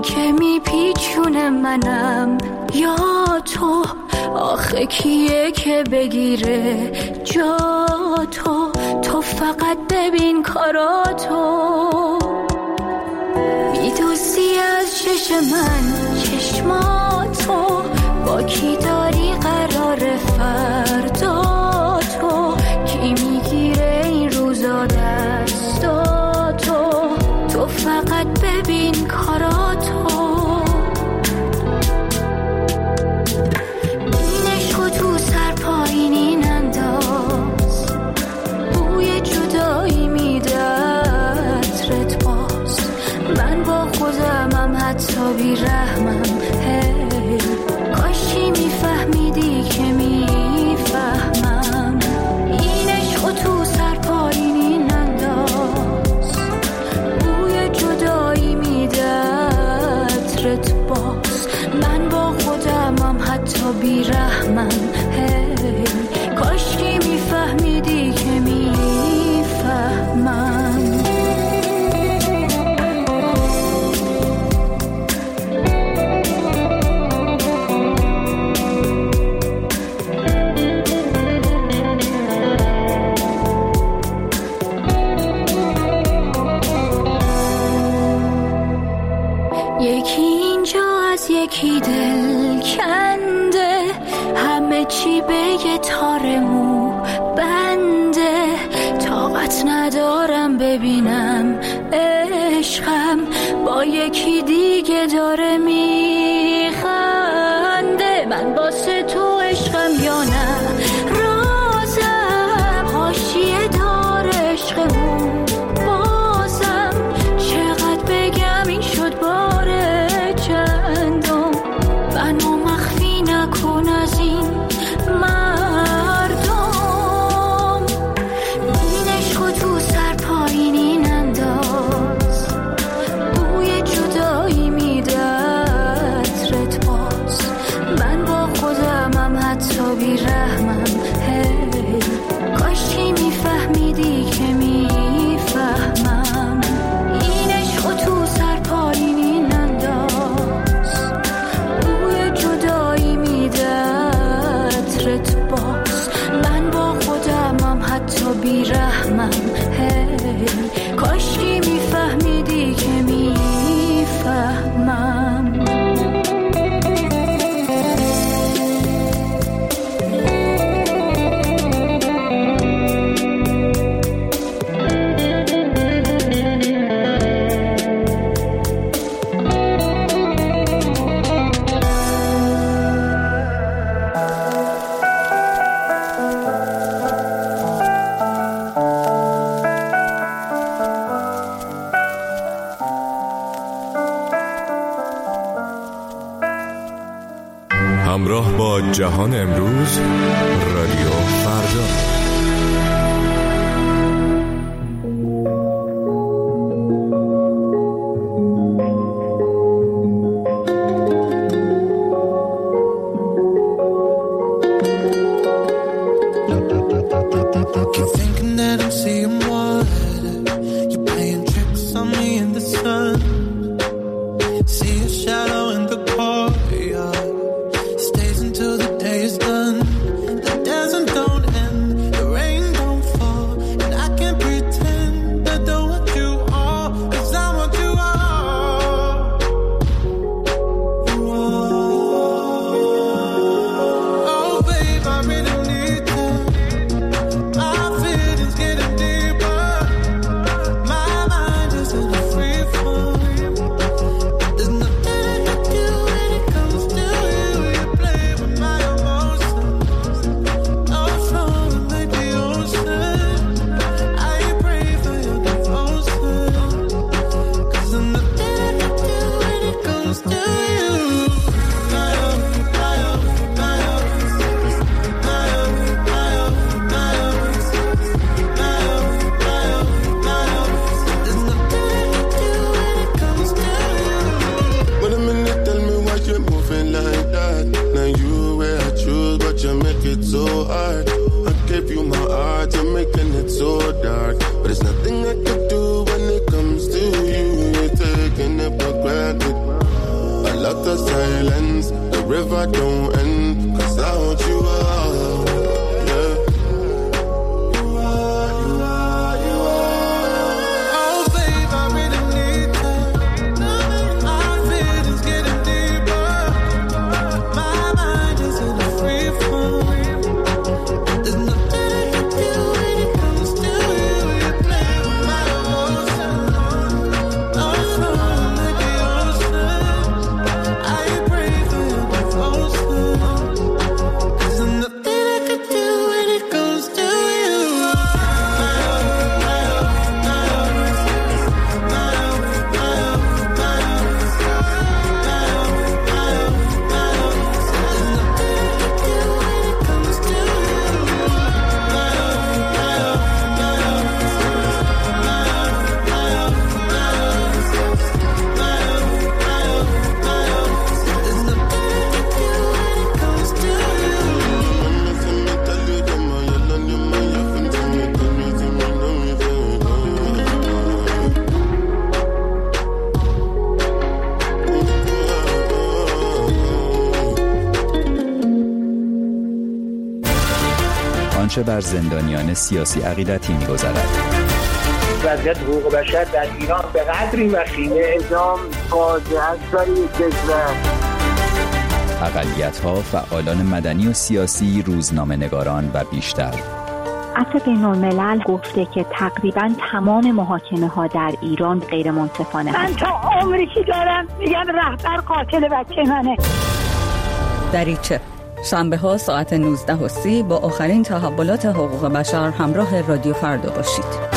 که میپیچونه منم یا تو، آخه کیه که بگیره جا تو فقط ببین کاراتو، میدوزی از چش من چشماتو، با کی داری قرار فردا تو، کی میگیره این روزا دستاتو، تو فقط ببین کاراتو، این عشقو تو سر پایینی ننداز، بوی جدایی میده عطرت باز، من با خودمم حتی بیرحمم، هی کاشی میفهمیدی که میفهمم، این عشقو تو سر پایینی ننداز، بوی جدایی میده عطرت باز، من با خودمم حتی بیرحمم، هی کاشکی میفهمیدی که میفهمم. یکی اینجا از یکی دل کنده، همه چی به یه تار مو بنده، طاقت ندارم ببینم عشقم با یکی دیگه داره میخنده، من واسه تو عشقم یا نه رازم، حاشیه دار عشقمون بازم، چقدر بگم این شد باره چندم، منو مخفی نکن از این مردم، این عشقو تو سر پایینی ننداز، بوی جدایی میده عطرت باز، من با خودمم حتی بیرحمم، هی کاشکی میفهمیدی که میفهمم، این عشقو تو سر پایینی ننداز، بوی جدایی میده عطرت باز، من با خودمم حتی بیرحمم، هی کاشکی میفهمیدی که میفهمم. همراه با جهان امروز، رادیو فردا. Getting deeper, my mind is in a آنچه بر زندانیان سیاسی عقیدتی می‌گذرد. وضعیت حقوق بشر در ایران به قدری وخیمه، اعدام فاجعه است برای کشور. اقلیت‌ها، فعالان مدنی و سیاسی، روزنامه‌نگاران و بیشتر. عفو بین‌الملل گفته که تقریباً تمام محاکمه‌ها در ایران غیر منصفانه. من تا عمری که دارم میگم رهبر قاتل بچه منه. دریچه شنبه‌ها ساعت 19:30 با آخرین تحولات حقوق بشر همراه رادیو فردا باشید.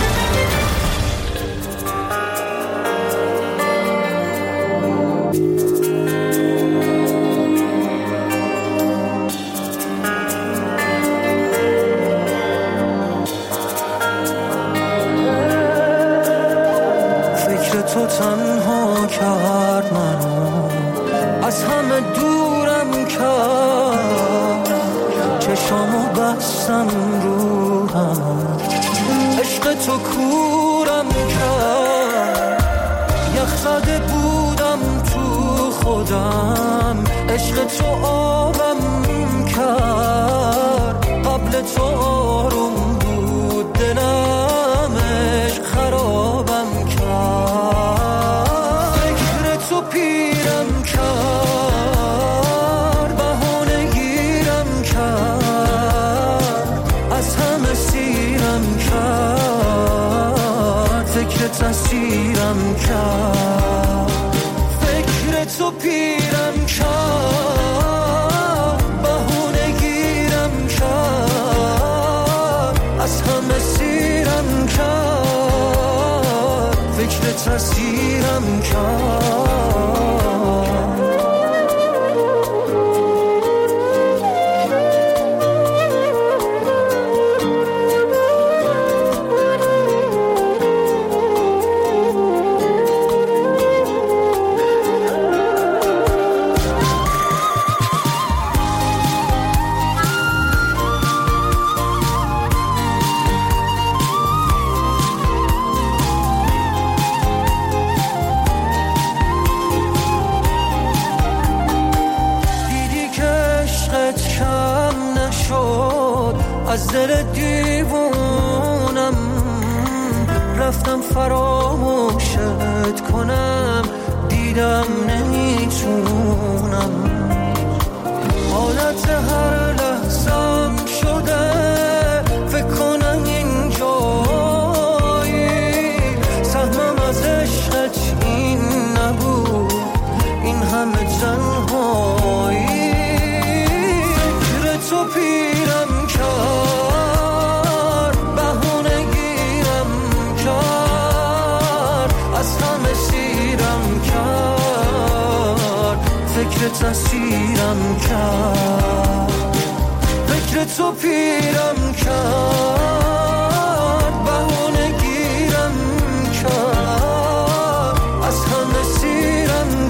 تو تنها کرد منو، از همه دورم کرد، چشامو بستم رو هم، عشق تو کورم کرد، یخ زده بودم تو خودم، عشق تو آبم کرد، قبل تو آروم بود دلم، عشق خرابم کرد، تو پیرم کرد، بهانه گیرم کرد، از همه سیرم کرد، فکر تسیرم کرد، فکر تو پیرم کرد، بهانه گیرم کرد، از همه سیرم کرد، فکر تسیرم کرد. از دل دیوونم رفتم فراموشت کنم، دیدم نمیتونم، حالت هر لحظم شده فکر کنم اینجایی، سهمم از عشقت این نبود، این همه تنهایی، فکر تو پیرم کرد، بهونه گیرم کرد، از همه سیرم کرد، فکر تسیرم کرد، فکر تو پیرم کرد، بهونه گیرم کرد، از همه سیرم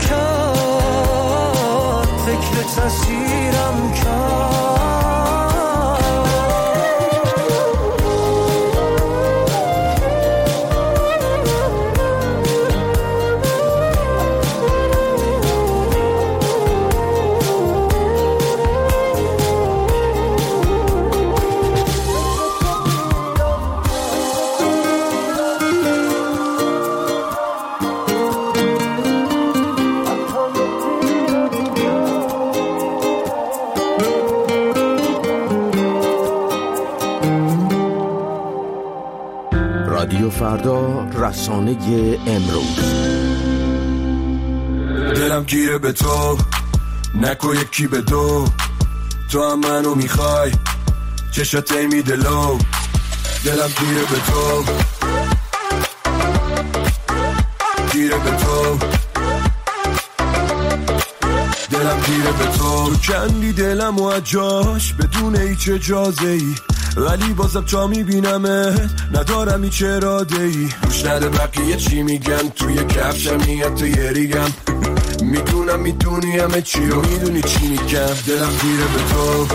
کرد، فکر تسیرم کرد. رادیو فردا، رسانه امروز. دلم گیره به تو، نکو یکی به دو، تو هم منو میخوای، چشات میده لو. دلم گیره به تو، گیره به تو، دلم گیره به تو. تو کندی دلم و جاش بدون هیچ اجازه ای، ولی بازم تا میبینمت ندارم هیچ اراده ای. گوش نده بقیه چی میگن، توی کفشم نیت تو یه ریگم. میدونم میدونی همه چی رو، میدونی چی میگم. دلم گیره به تو،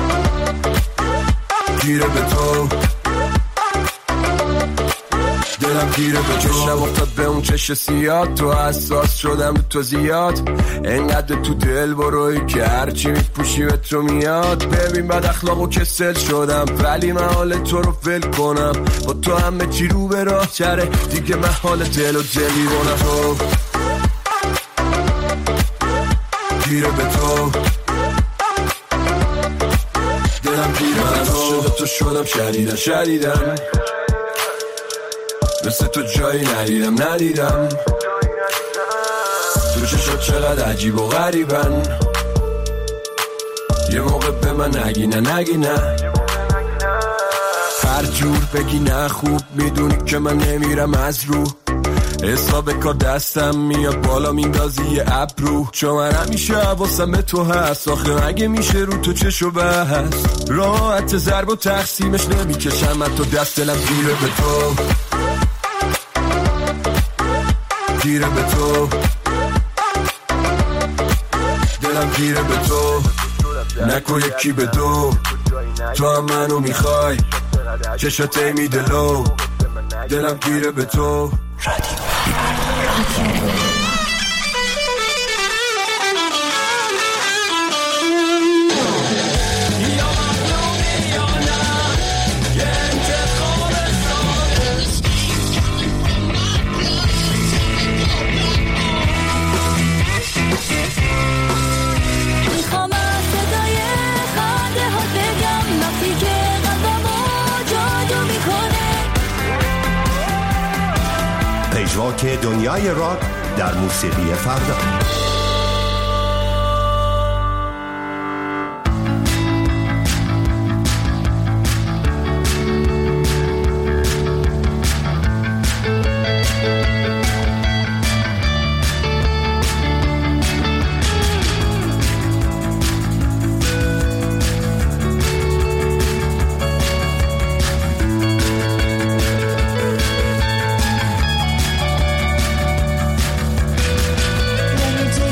گیره به تو، دلم گیره به تو، چشم افتاد به اون چش سیاد، تو حساس شدم تو زیاد، انقدر تو دل بروی که هرچی میپوشی به تو میاد. ببین بد اخلاق و کسل شدم ولی من حال تو رو ول کنم، با تو همه چی رو به راه چره دیگه، من حال دل و دلی بونم. تو گیره به تو، دلم گیره به تو شدم شدیدم مثل تو جایی ندیدم تو چشات چقدر عجیب و غریبن، یه موقع به من نگی نه هر جور بگی نه خوب میدونی که من نمیرم از رو، حساب کار دستم میاد بالا میندازی یه ابرو، چون من همیشه حواسم به تو هست، آخه اگه میشه رو تو چشو بس راحت ضرب و تقسیمش نمیکشم من تو دست، دلم گیره به تو، گیره به تو، دلم گیره به تو، نکو یکی به دو، تو هم منو میخوای چشات میده لو، دلم گیره به تو. پژواک دنیای راک در موسیقی فردا. Let me take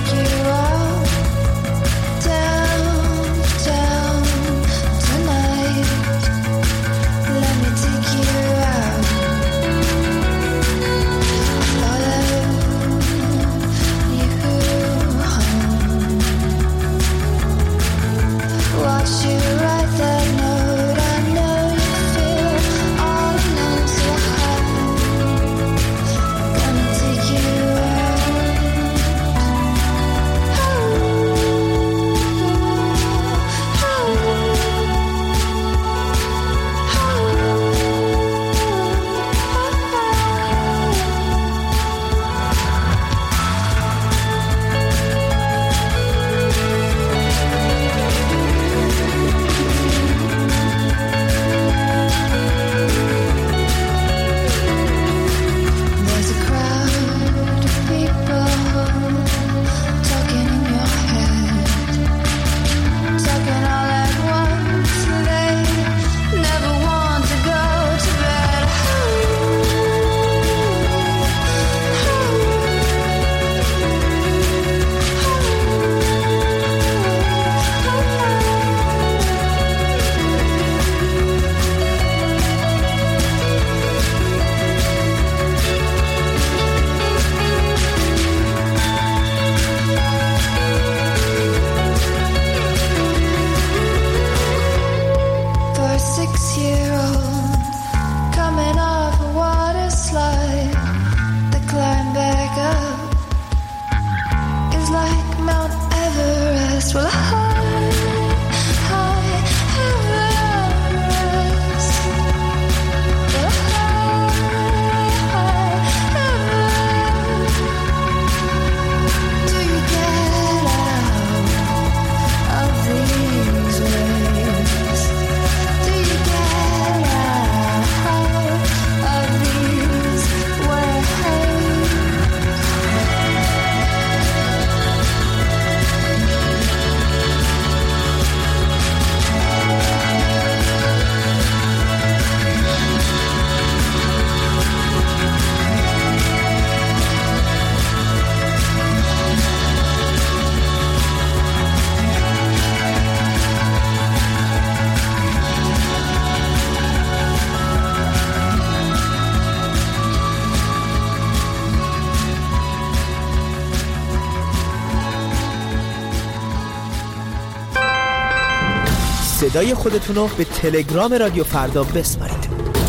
صدای خودتون رو به تلگرام رادیو فردا بسپارید.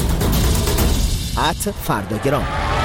@فرداگرام.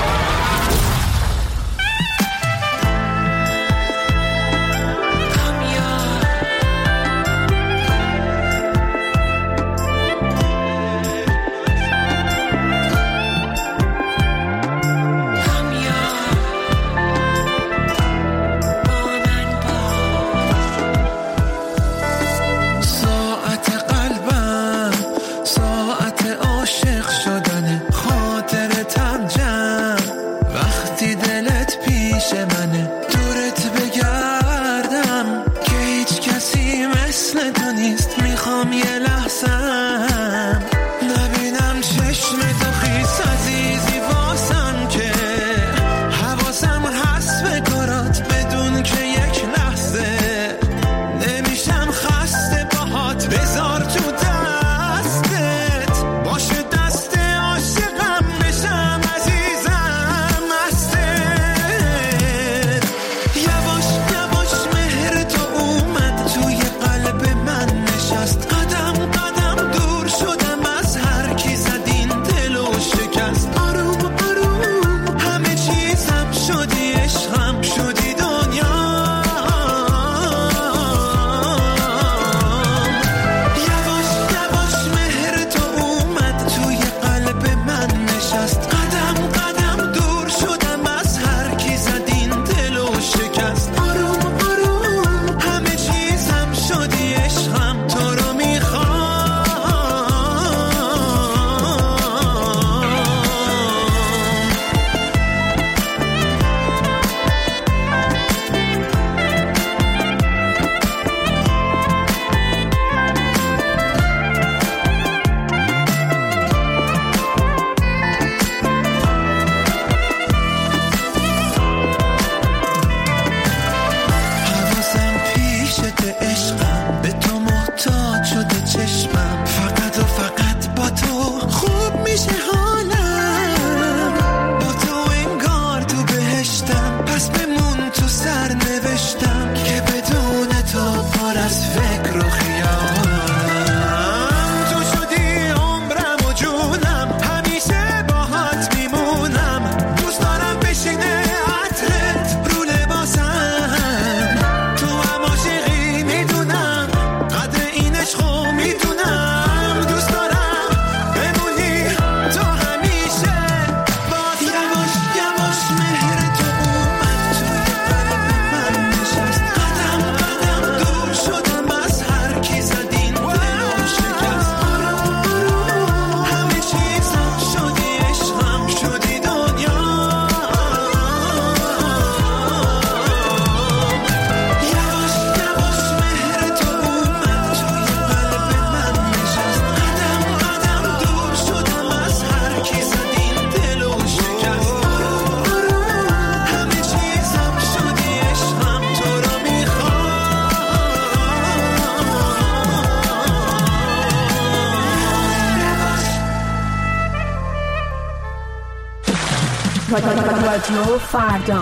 رادیو فردا.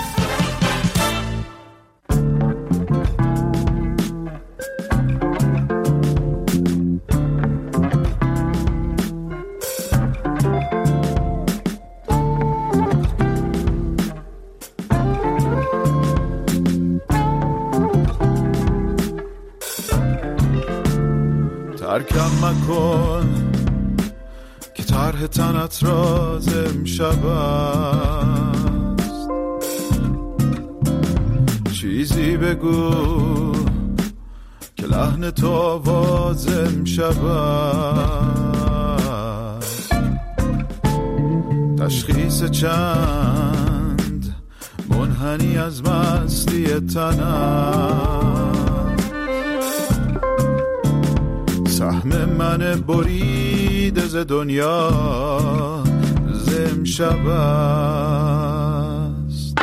ترکم مکن که طرح تنت راز امشب است، چیزی بگو که لحن تو آواز امشب است، تشخیص چند منحنی از مستی تنم، سهم من بریده ز دنیا ز امشب است.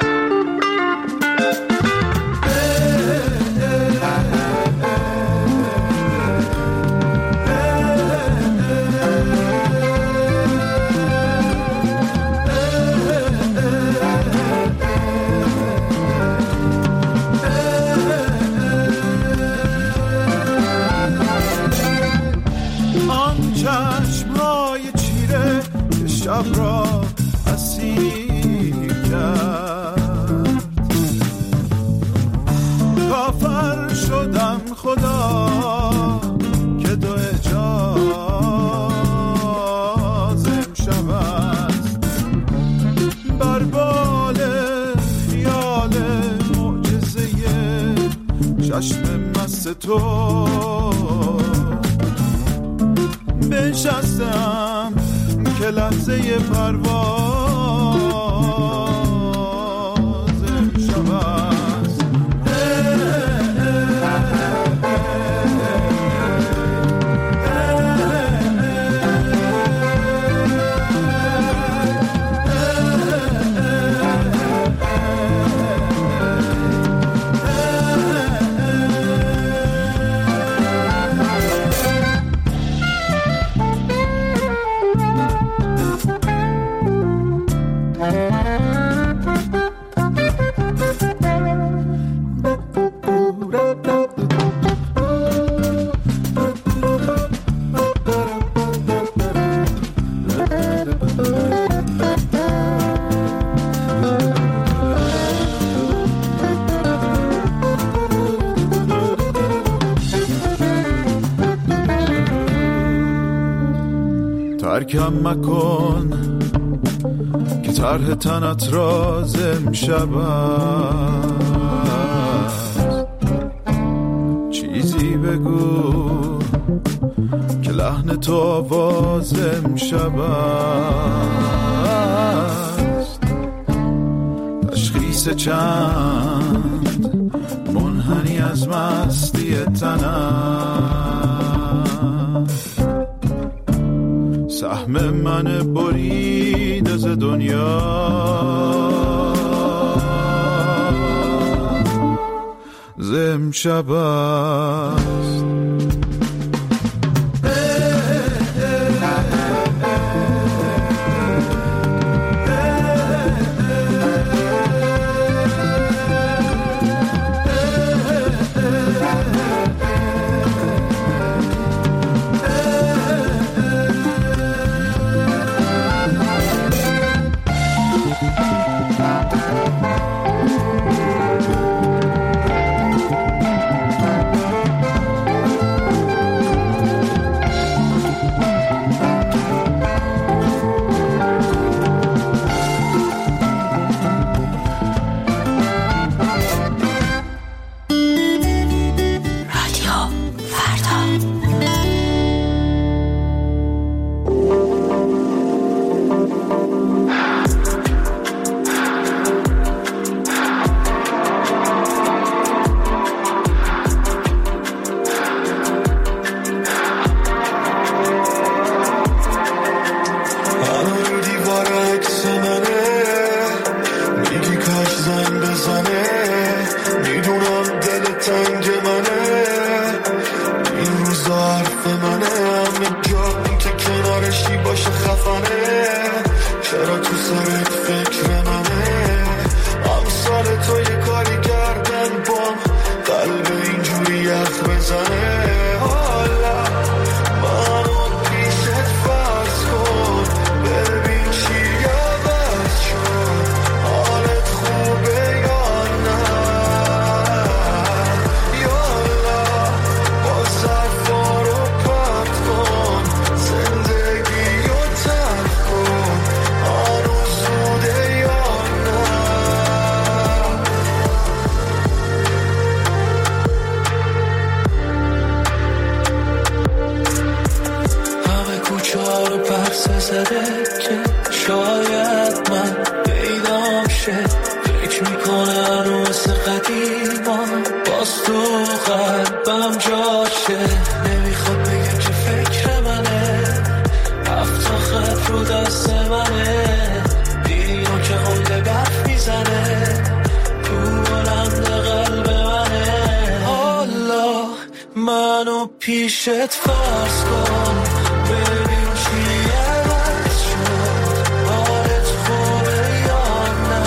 چشم مست تو بنشستم که لحظه پرواز امشب است. ترکم مکن که طرح تنت راز امشب است. چیزی بگو که لحن تو آواز امشب است. تشخیص چند منحنی از مستی تنم، سهم من برید از دنیا ز امشب است. پیشت فرض کن ببین چی عوض شد، حالت خوبه یا نه،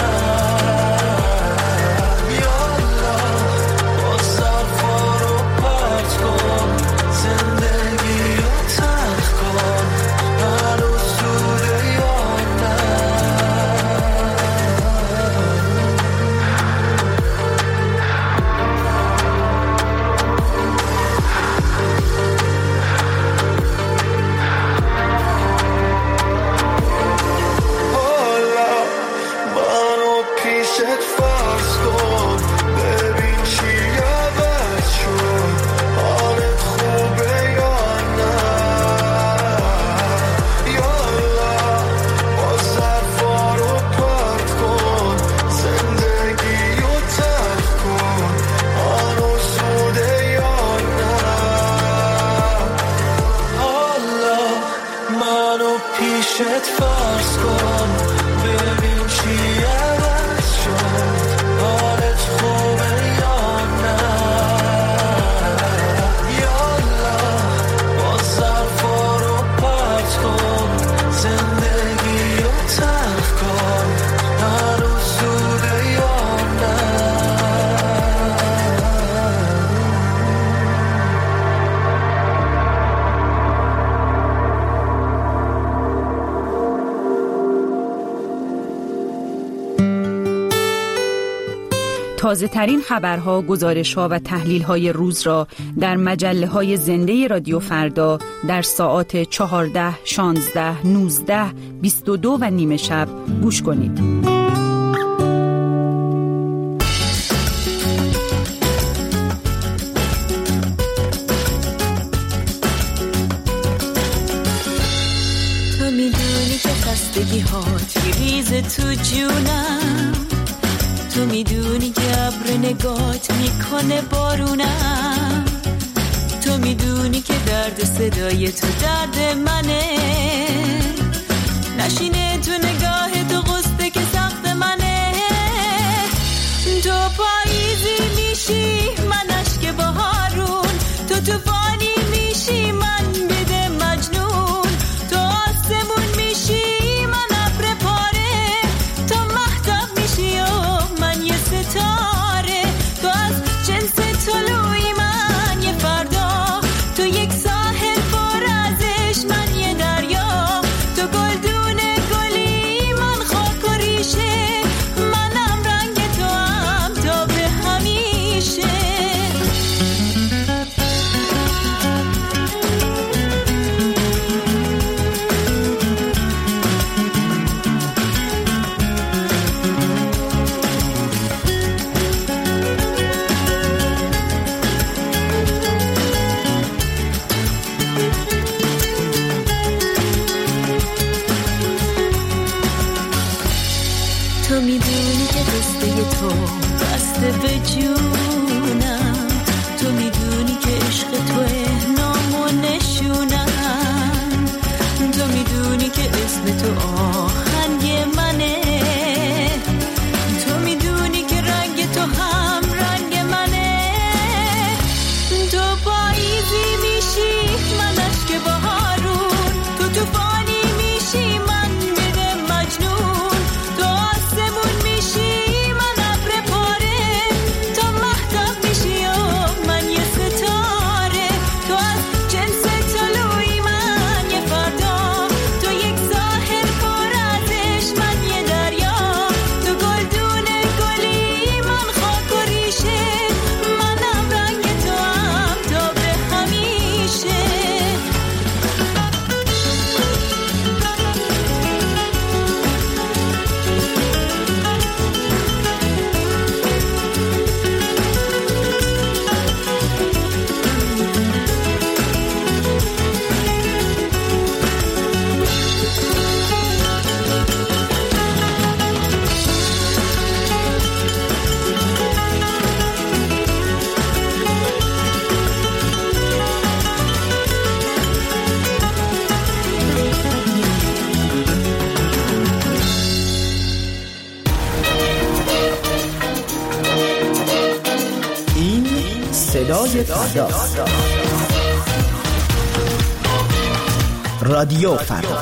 یالا با ظرفا رو پرت کن، زندگی رو تلخ کن، هنوز زوده یا نه. پیشت فرض کن ببین چی عوض تازه ترین خبرها، گزارش‌ها و تحلیل‌های روز را در مجله‌های زنده رادیو فردا در ساعات 14، 16، 19، 22 و نیم شب گوش کنید. تو میدونی که خستگی هات میریزه تو جونم، تو میدونی که ابر نگات میکنه بارونم، تو میدونی که درد صدای تو درد منه، نشینه تو نگاه تو غصه که سخت منه، تو پاییزی میشی من اشک بهارون، تو طوفانی میشی من بده مجنون، تو آسمون میشی من ابر پاره، تو مهتاب میشی و من یه ستاره، تو از جنس طلوعی من یه فردا، تو یک ساحل پر از عشق من یه دریا، تو گلدون گلی من خاک و ریشه، منم رنگ تو هم تا به همیشه. تو میدونی که قصه تو بسته به جونم، تو میدونی که عشق توه نام و نشونم، تو میدونی که اسم تو آهنگ منه، تو میدونی که رنگ تو هم رنگ منه، تو پاییزی میشی من اشک بهارون، تو طوفانی میشی من بده مجنون، تو آسمون میشی من ابر پاره، تو مهتاب میشی و من یه ستاره، تو از جنس طلوعی من یه فردا، تو یک ساحل پر از عشق من یه دریا، تو گلدون گلی من خاک و ریشه، منم رنگ تو هم تا به همیشه. این صدای فردا، رادیو فردا.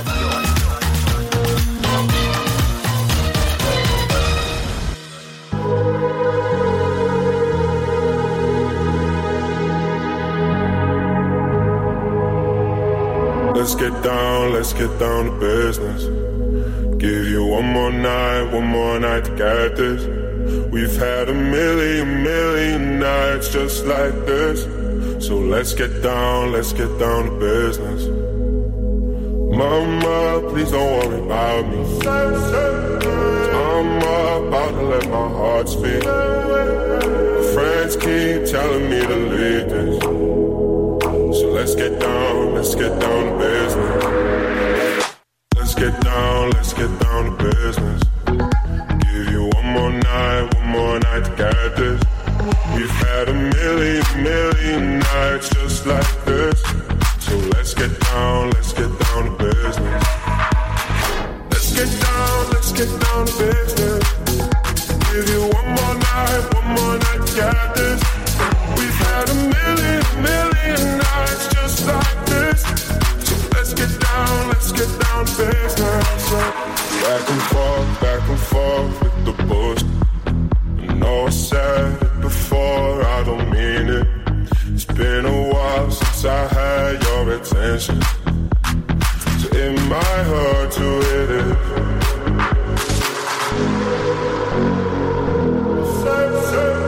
Let's get down to business. Give you one more night to get this. We've had a million nights just like this. So let's get down to business. Mama, please don't worry about me. I'm about to let my heart speak. My friends keep telling me to leave this. So let's get down to business. Let's get down to business. Give you one more night to get this. We've had a million nights just like this. So let's get down to business. Let's get down to business. Give you one more night to get this. We've had a million nights just like this. So let's get down to business. Back and forth with the bullshit. I know I said it before, I don't mean it. It's been a while since I had your attention, so it might hurt to hit it.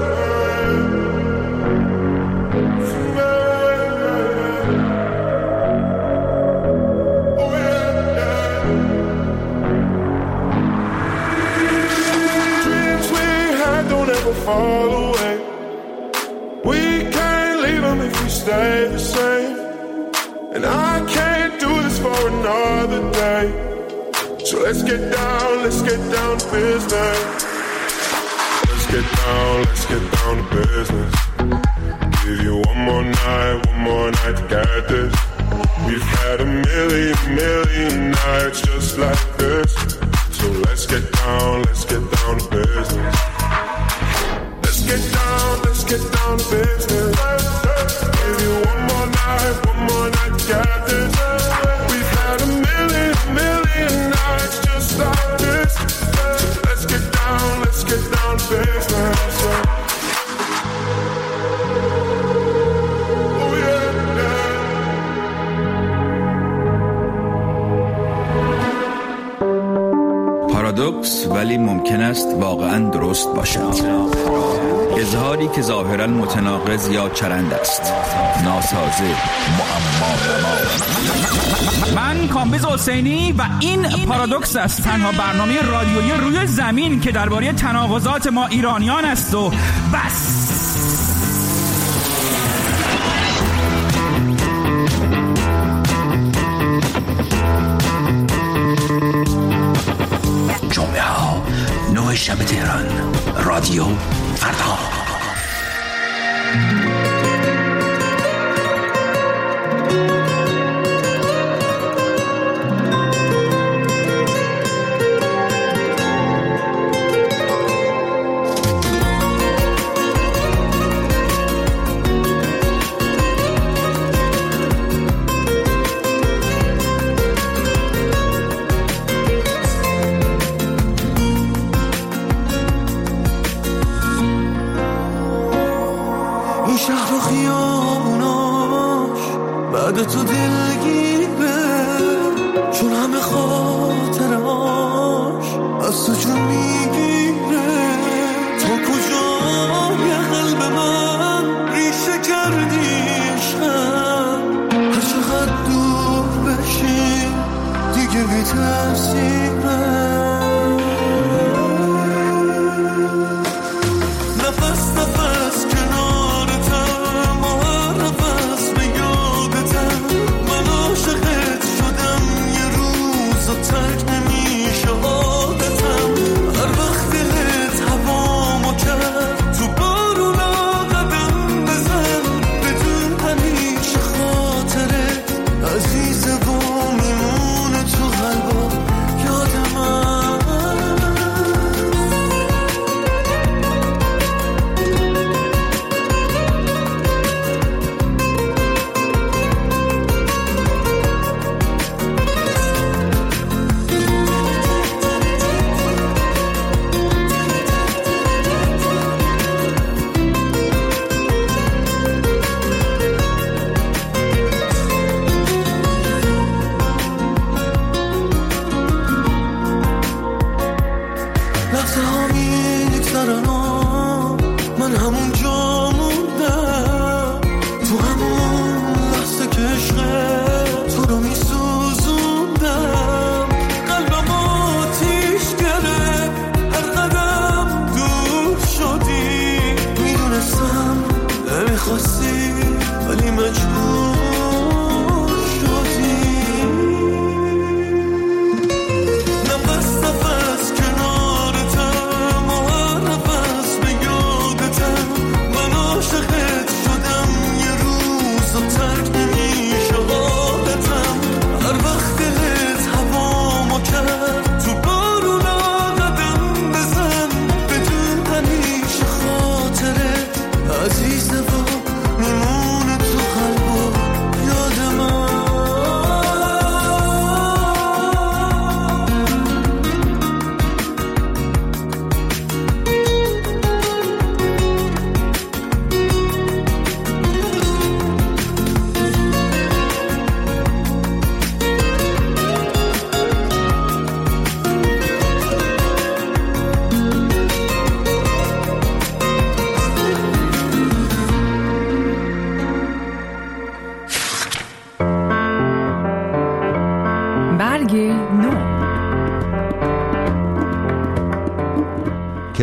fall away. We can't leave them if we stay the same. And I can't do this for another day. So let's get down to business. Let's get down to business. Give you one more night to get this. We've had a million nights just like this. So let's get down to business. Let's get down to business. Give you one more night to get this. We've had a million nights just like this. So let's get down to business. پارادوکس ولی ممکن است واقعاً درست باشد. اظهاری که ظاهراً متناقض یا چرند است، ناسازه، معما. من کامبیز حسینی و این پارادوکس است، تنها برنامه رادیویی روی زمین که درباره تناقضات ما ایرانیان است و بس. جمعه ها 9 شب تهران، رادیو فردا. تو دلگیره چون همه خاطراش از تو جون میگیره. تا کجای قلب من ریشه کردی عشقم، هر چقدر دور بشی دیگه بی تأثیره. نفس نفس کنارتم و هر نفس به یادتم. من عاشقت شدم یه روز و ترک نمیشه عادتم. هر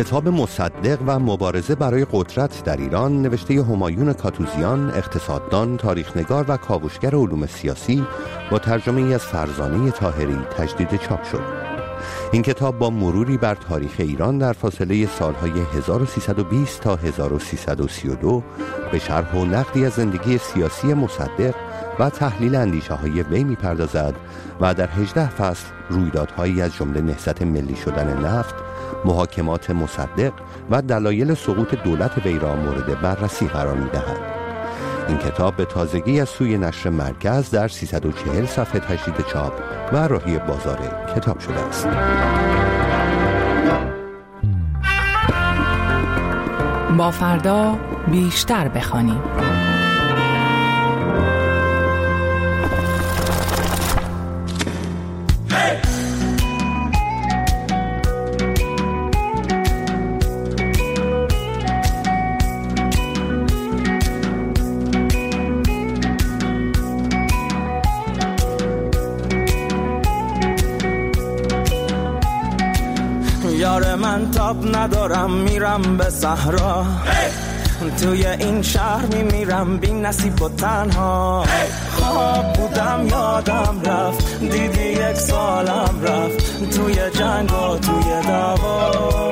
کتاب مصدق و مبارزه برای قدرت در ایران نوشته همایون کاتوزیان، اقتصاددان، تاریخنگار و کاوشگر علوم سیاسی با ترجمه ای از فرزانه طاهری تجدید چاپ شد. این کتاب با مروری بر تاریخ ایران در فاصله سالهای 1320 تا 1332 به شرح و نقدی از زندگی سیاسی مصدق و تحلیل اندیشه های وی می‌پردازد و در 18 فصل رویدادهایی از جمله نهضت ملی شدن نفت، محاکمات مصدق و دلایل سقوط دولت وی را مورد بررسی قرار می‌دهد. این کتاب به تازگی از سوی نشر مرکز در 340 صفحه تجدید چاپ و راهی بازار کتاب شده است. با فردا بیشتر بخوانیم. یار من تاب ندارم میرم به صحرا، توی این شهر میمیرم بی نصیب و تنها. خواب بودم یادم رفت، دیدی 1 سالم رفت، توی جنگ و توی دعوا.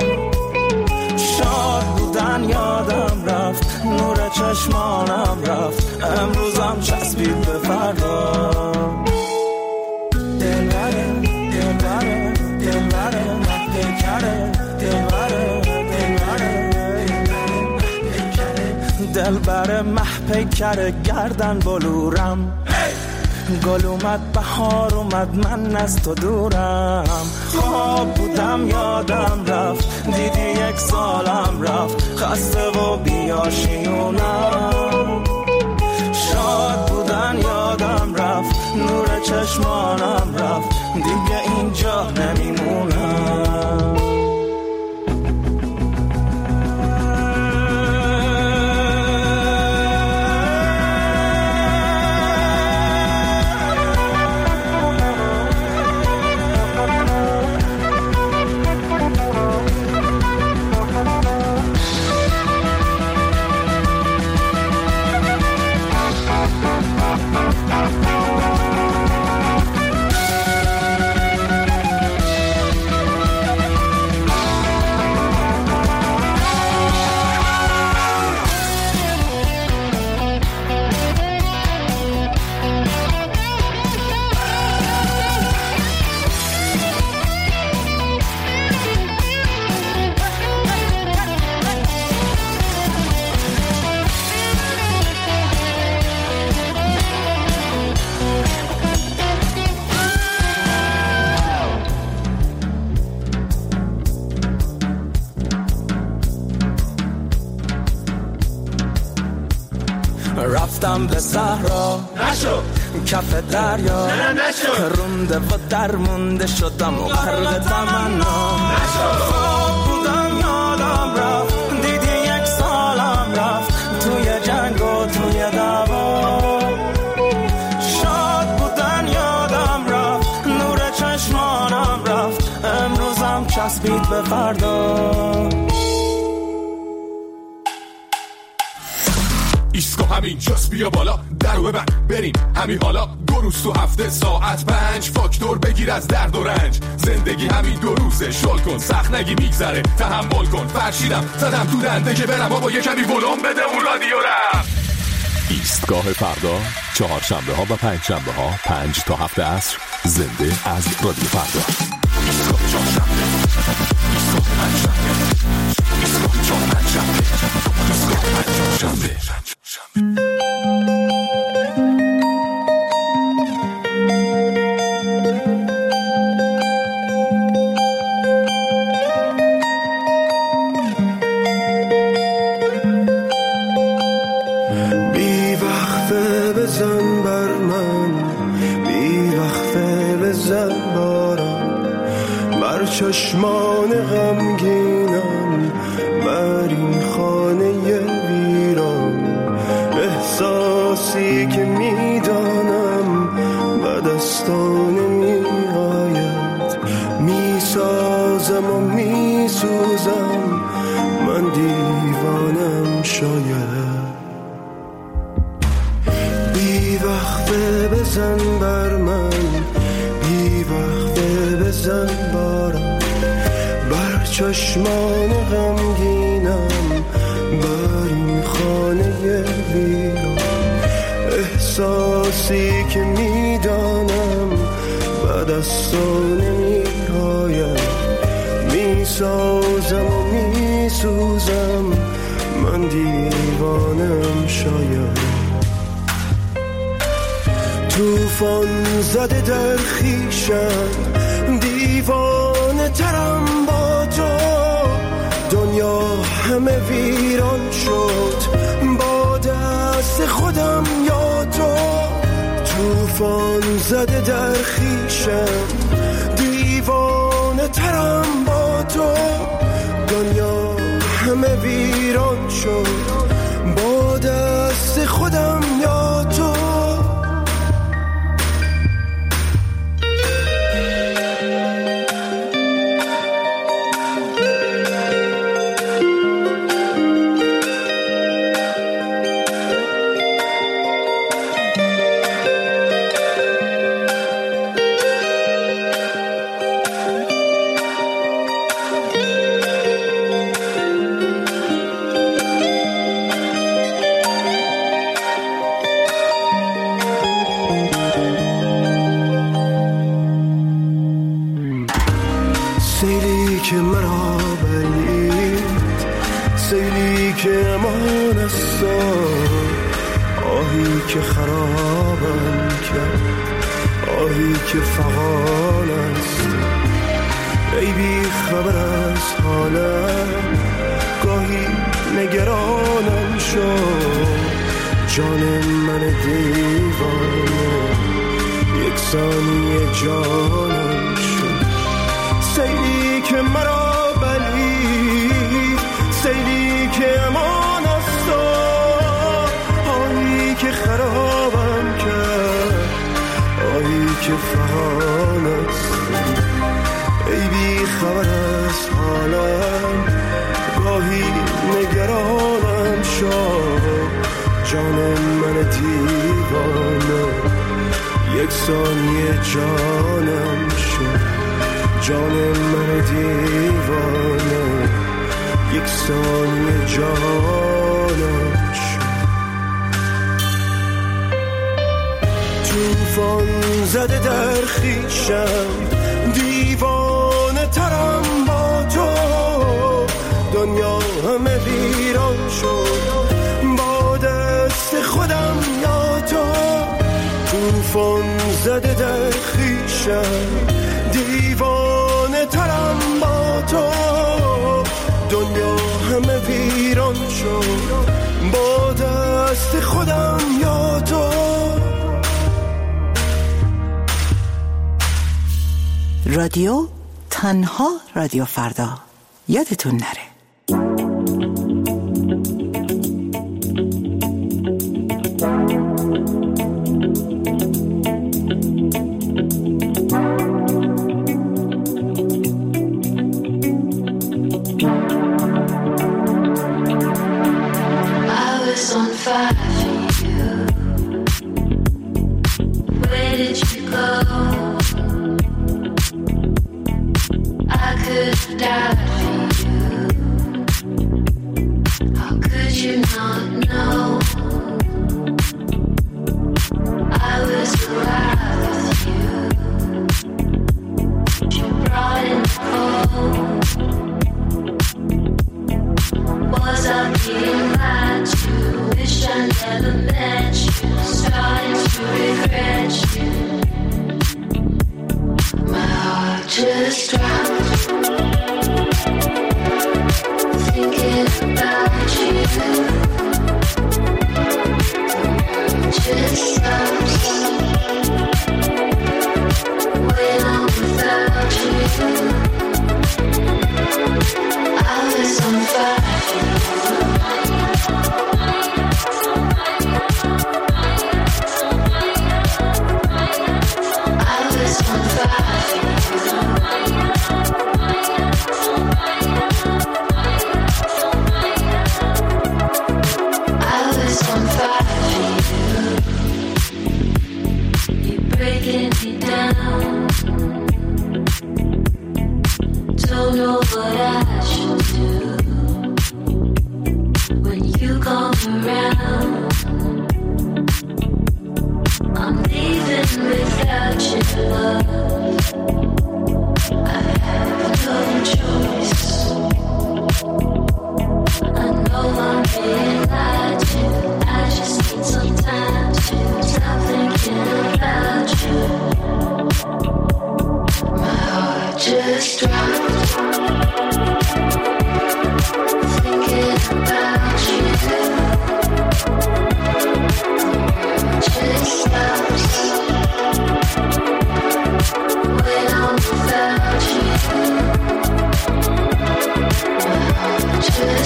شاد بودن یادم رفت، نور چشمانم رفت، امروزم چسبید به فردا. دل بر مه پیکر گردن بلورم، گل اومد بهار اومد من از تو دورم. خواب بودم یادم رفت، دیدی 1 سالم رفت، خسته و بیاشیونم. شاد بودن یادم رفت، نور چشمانم رفت، دیگه اینجا نمیمونم. رفتم به صحرا نشو، کف دریا رونده و درمونده شدم و غرق تمنا. خواب بودم یادم رفت، دیدی 1 سالم رفت، توی جنگ و توی دعوا. شاد بودن یادم رفت، نور چشمانم رفت، امروزم چسبید به فردا. ایسکو همین جاست، بیا بالا درو ببند بریم همین حالا. 2 روز تو هفته ساعت 5 فاکتور بگیر از درد و رنج. زندگی همین 2 روزه، شل کن سخت نگی میگذره، تحمل کن. فرشیدم زدم تو دنده که برم بابا یه کمی ولوم بده اون رادیو رم. ایستگاه فردا، 4 شنبه ها و 5 شنبه ها 5 تا 7 عصر، زنده از رادیو فردا. ایستگاه 4 شنبه، ایستگاه 5 شنبه، ایستگاه 4 5 شنبه، ایستگاه 5 شنبه. بی وقفه بزن بر من، بی وقفه بزن بارم، بر چشمان غمگینم، بر این خانه ویران. احساسی که میدانم به دستان می آید، می سازم و می سوزم بزن بر من، بی وقته بزن بارم بر چشمان غمگینم، بر این خانه ویران. احساسی که میدانم بعد از تو نمی‌آیم، میسازم و میسوزم، من دیوانم شاید. توفان زده در خویشم، دیوانه ترم با تو، دنیا همه ویران شد با دست خودم یا تو. توفان زده در خویشم، دیوانه ترم با تو، دنیا همه ویران شد با دست خودم یا تو. سیلی که مرا بلید، سیلی که امان است، آهی که خرابم کرد، آهی که فغان است. ای بی خبر از حالم، گاهی نگرانم شد، جان من دیوانه یک ثانیه جانم شد. سیلی که مرا بلید، سیلی که امان است، آهی که خرابم کرد، آهی که فغان است. ای بی خبر از حالم، گاهی نگرانم شد، جان من دیوانه یک ثانیه جانم شد، جان من دیوانه یک ثانیه جانم شد. توفان زده در خویشم، دیوانه ترم با تو، دنیا همه ویران شد با دست خودم یا تو. توفان زده در خویشم، دیوانه ترم با تو، دنیا همه ویران شد با دست خودم یا تو. رادیو تنها رادیو فردا، یادتون نره.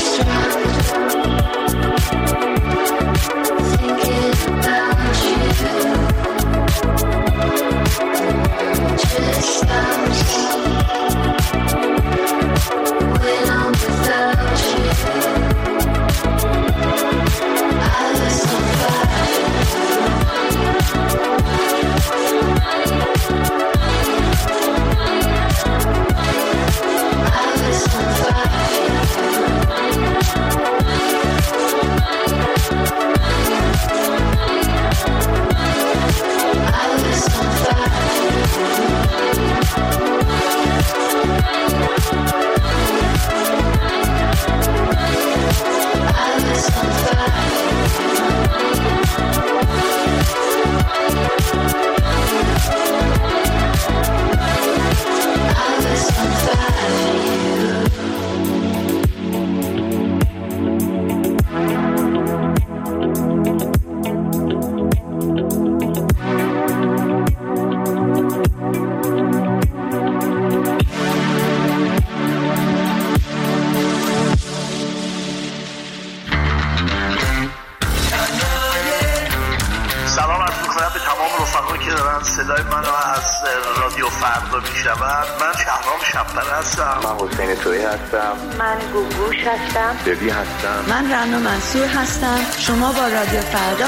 صدای منو از رادیو فردا میشنوند. من شهرام شب‌پر هستم. من حسین تویی هستم. من گوگوش هستم. ببی هستم. من رنا منصور هستم. شما با رادیو فردا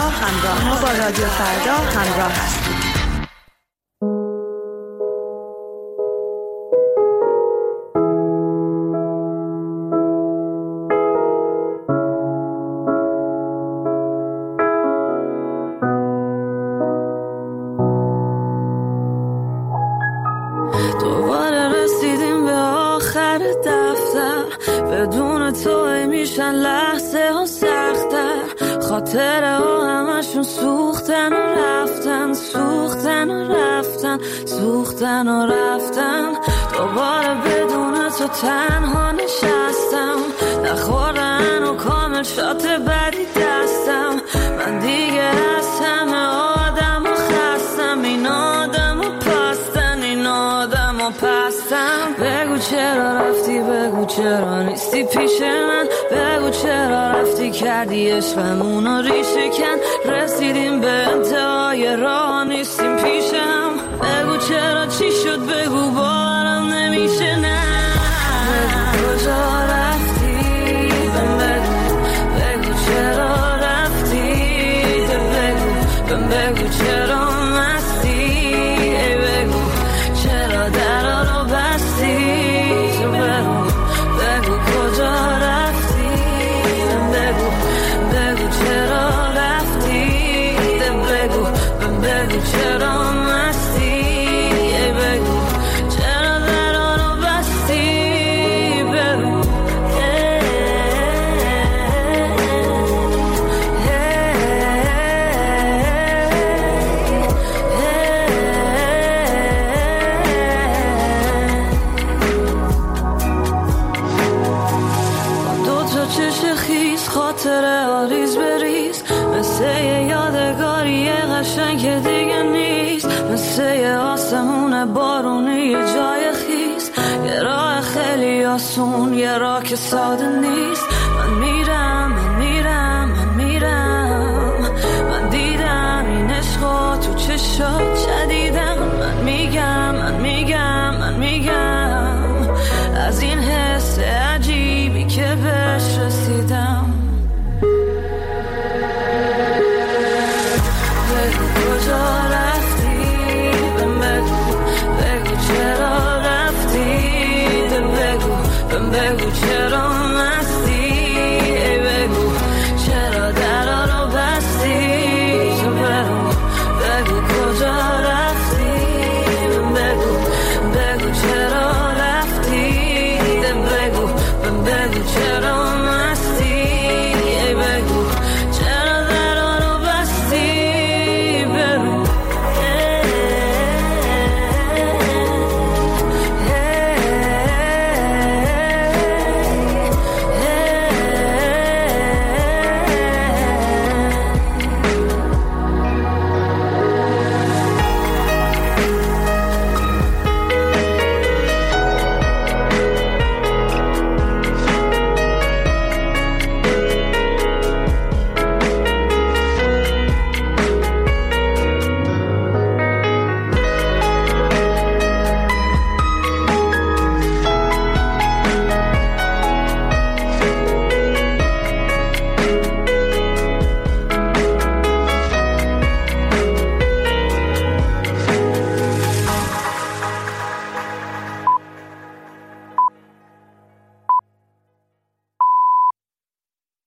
همراه هستید. خاطره ها همشون سوختن و رفتن دوباره بدون تو تنها نشستم نخوردن و کامل شات بدی دستم من دیگه از همه آدم و خستم این آدم و پستم بگو چرا رفتی بگو چرا نیستی پیش من بگو چرا رفتی کردی عشقمونو ریشه کن رسیدیم به انتهای راه نیستیم پیشم بگو چرا چی شد بگو باورم نمیشه نه بگو کجا رفتی بگو چرا رفتی بگو چرا مستی بگو چرا درا رو بستی تو بگو کجا رفتی بگو چرا رفتی بگو چرا مستی بگو چرا درا رو بستی بگو خاطره آریز بریز مثل یه یادگاری قشنگ که دیگه نیست مثل یه آسمون بارونی یه جای خیز یه راه خیلی آسون یه راه که ساده نیست